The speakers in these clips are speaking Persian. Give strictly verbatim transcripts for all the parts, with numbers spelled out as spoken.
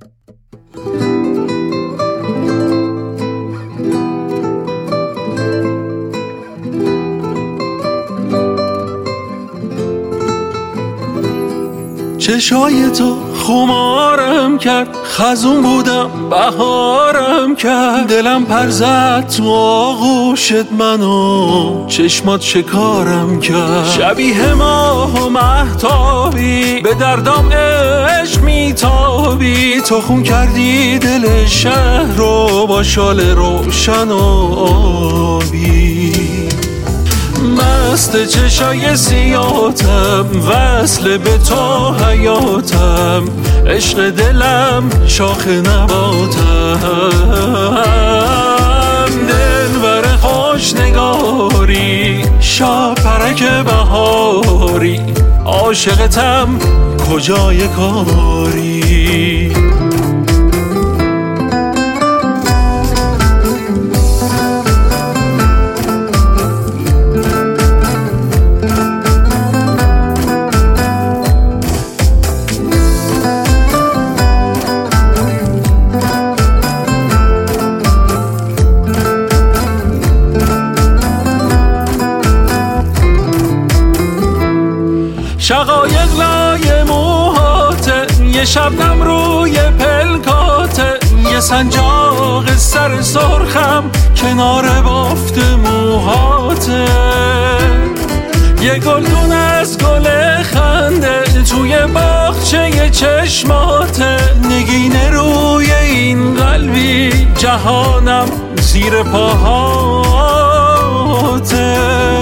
چشای تو خمارم کرد، خزون بودم بهارم کرد، دلم پر زد تو آغوشت منو چشمات شکارم کرد. شبیه ماه و مهتابی به دردام عشق میتابی، تو خون کردی دل شهر رو با شال روشن و آبی. مست چشای سیاتم وصل به تو حیاتم، عشق دلم شاخ نباتم. دلبر خوش نگاری شب پرک بهاری، عاشقتم کجای کاری. شقایق لای موهاته، یه شبنم روی پلکاته، یه سنجاق سر سرخم کنار بافت موهاته، یه گلدون از گل خنده توی باغچه چشماته، نگینه روی این قلبی جهانم زیر پاهاته.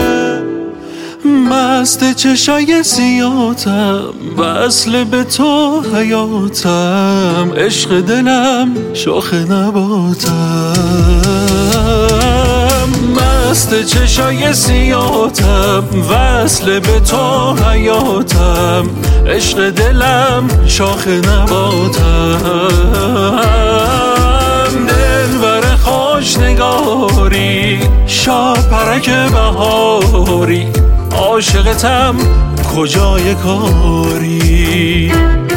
مست چشای سیاتم وصل به تو حیاتم، عشق دلم شاخ نباتم. مست چشای سیاتم وصل به تو حیاتم، عشق دلم شاخ نباتم. دلبر خوش نگاری شب پرک بهاری، عاشقتم کجای کاری.